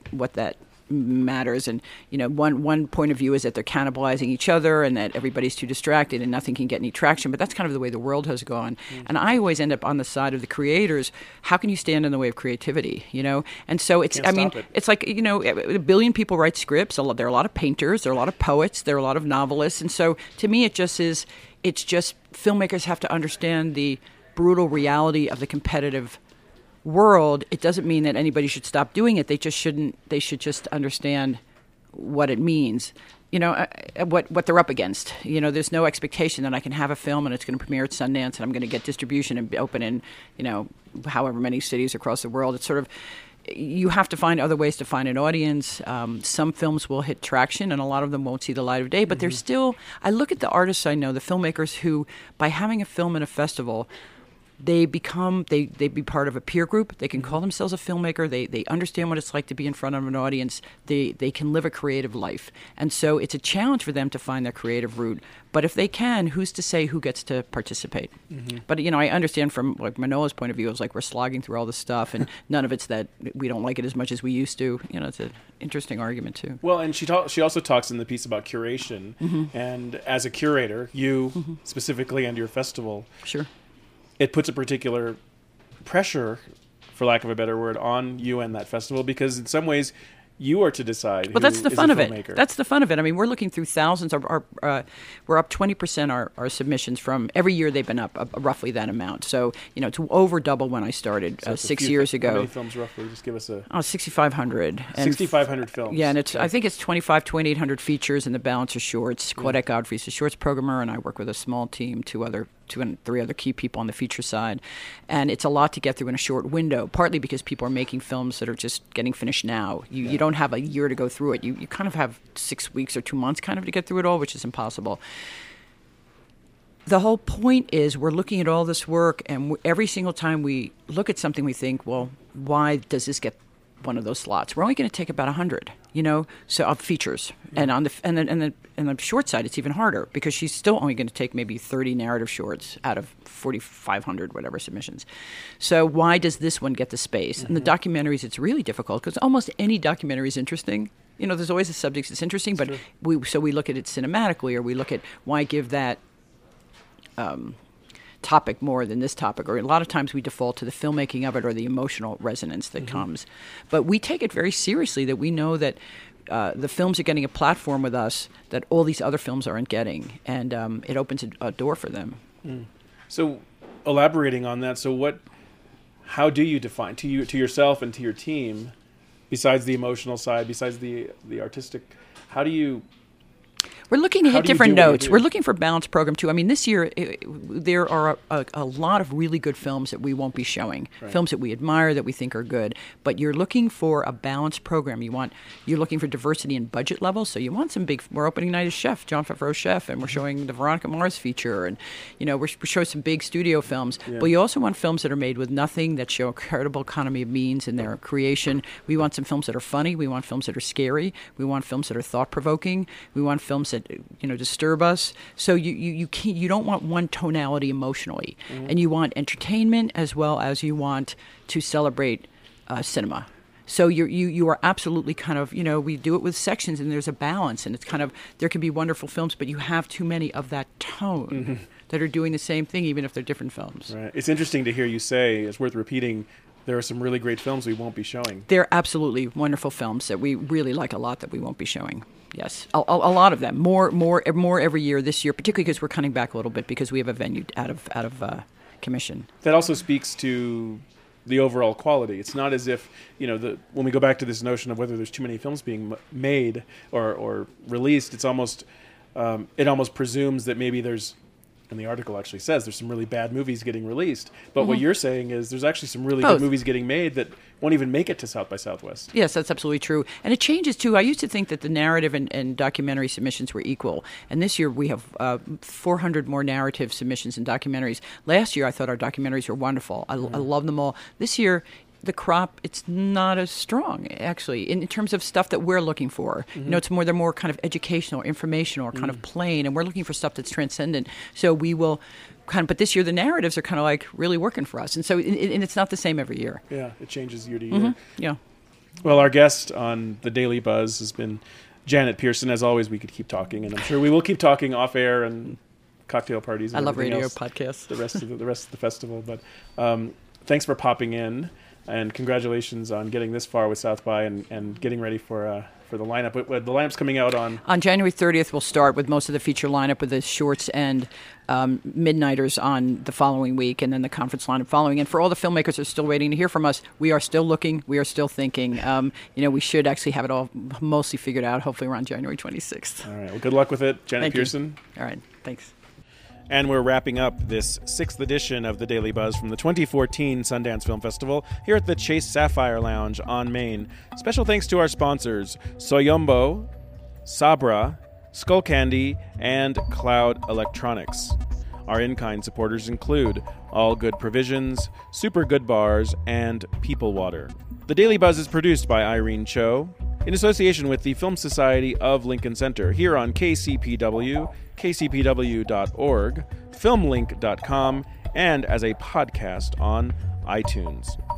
matters. And one point of view is that they're cannibalizing each other and that everybody's too distracted and nothing can get any traction, but that's kind of the way the world has gone. And I always end up on the side of the creators. How can you stand in the way of creativity, and so it's it's like a billion people write scripts. There are a lot of painters, there are a lot of poets, there are a lot of novelists, and so to me it's just filmmakers have to understand the brutal reality of the competitive world. It doesn't mean that anybody should stop doing it. They should just understand what it means. What they're up against. There's no expectation that I can have a film and it's going to premiere at Sundance and I'm going to get distribution and be open in, however many cities across the world. It's sort of, you have to find other ways to find an audience. Some films will hit traction and a lot of them won't see the light of day, but there's still, I look at the artists I know, the filmmakers who, by having a film in a festival, they be part of a peer group. They can call themselves a filmmaker. They understand what it's like to be in front of an audience. They can live a creative life. And so it's a challenge for them to find their creative route. But if they can, who's to say who gets to participate? But, I understand from Manola's point of view, it's like we're slogging through all this stuff and none of it's that we don't like it as much as we used to. It's an interesting argument too. Well, and she also talks in the piece about curation. And as a curator, you specifically and your festival. Sure. It puts a particular pressure, for lack of a better word, on you and that festival, because in some ways you are to decide. Well, that's the fun of it. That's the fun of it. I mean, we're looking through thousands. We're up 20% our submissions from every year. They've been up roughly that amount. So to over double when I started 6 years ago. How many films roughly? Just give us 6,500. 6,500 films. Yeah, and I think it's 2,800 features, and the balance are shorts. Claudette Godfrey's the shorts programmer, and I work with a small team, two and three other key people on the feature side. And it's a lot to get through in a short window, partly because people are making films that are just getting finished now. You don't have a year to go through it. You kind of have 6 weeks or 2 months kind of to get through it all, which is impossible. The whole point is we're looking at all this work, and every single time we look at something, we think, well, why does this get one of those slots. We're only going to take about 100, so of features. And on the short side, it's even harder because she's still only going to take maybe 30 narrative shorts out of 4,500 whatever submissions. So why does this one get the space? And the documentaries, it's really difficult because almost any documentary is interesting. There's always a subject that's interesting, but we look at it cinematically, or we look at why give that topic more than this topic, or a lot of times we default to the filmmaking of it or the emotional resonance that comes. But we take it very seriously that we know that the films are getting a platform with us that all these other films aren't getting, and it opens a door for them. So, elaborating on that, how do you define to yourself and to your team, besides the emotional side, besides the artistic, how do you? We're looking to hit different notes. We're looking for a balanced program, too. I mean, this year, there are a lot of really good films that we won't be showing, films that we admire, that we think are good. But you're looking for a balanced program. You're looking for diversity in budget levels. So you want some big. We're opening night as Chef, Jon Favreau's Chef, and we're showing the Veronica Mars feature, and we're showing some big studio films. Yeah. But you also want films that are made with nothing, that show a credible economy of means in their creation. We want some films that are funny. We want films that are scary. We want films that are thought-provoking. We want films that disturb us. So you don't want one tonality emotionally, and you want entertainment as well as you want to celebrate cinema. So you are absolutely kind of we do it with sections, and there's a balance, and it's kind of there can be wonderful films, but you have too many of that tone that are doing the same thing, even if they're different films. Right. It's interesting to hear you say. It's worth repeating. There are some really great films we won't be showing. They're absolutely wonderful films that we really like a lot that we won't be showing. Yes, a lot of them. More every year. This year, particularly because we're cutting back a little bit because we have a venue out of commission. That also speaks to the overall quality. It's not as if when we go back to this notion of whether there's too many films being made or released. It's almost it almost presumes that maybe there's. And the article actually says there's some really bad movies getting released. But what you're saying is there's actually some really good movies getting made that won't even make it to South by Southwest. Yes, that's absolutely true. And it changes, too. I used to think that the narrative and documentary submissions were equal. And this year we have 400 more narrative submissions and documentaries. Last year I thought our documentaries were wonderful. I love them all. This year the crop, it's not as strong, actually, in terms of stuff that we're looking for. It's they're more kind of educational, informational, or kind of plain, and we're looking for stuff that's transcendent. So we will but this year the narratives are kind of like really working for us. And so and it's not the same every year. Yeah, it changes year to year. Yeah. Well, our guest on the Daily Buzz has been Janet Pearson. As always, we could keep talking, and I'm sure we will keep talking off air and cocktail parties. And I love radio else, podcasts. The rest of the festival. But thanks for popping in. And congratulations on getting this far with South by and getting ready for the lineup. The lineup's coming out on January 30th. We'll start with most of the feature lineup with the shorts and midnighters on the following week, and then the conference lineup following. And for all the filmmakers that are still waiting to hear from us, we are still looking. We are still thinking. We should actually have it all mostly figured out. Hopefully around January 26th. All right. Well, good luck with it, Janet Pearson. All right. Thanks. And we're wrapping up this 6th edition of the Daily Buzz from the 2014 Sundance Film Festival here at the Chase Sapphire Lounge on Main. Special thanks to our sponsors, Soyombo, Sabra, Skullcandy, and Cloud Electronics. Our in-kind supporters include All Good Provisions, Super Good Bars, and People Water. The Daily Buzz is produced by Irene Cho in association with the Film Society of Lincoln Center here on KCPW, kcpw.org, filmlink.com, and as a podcast on iTunes.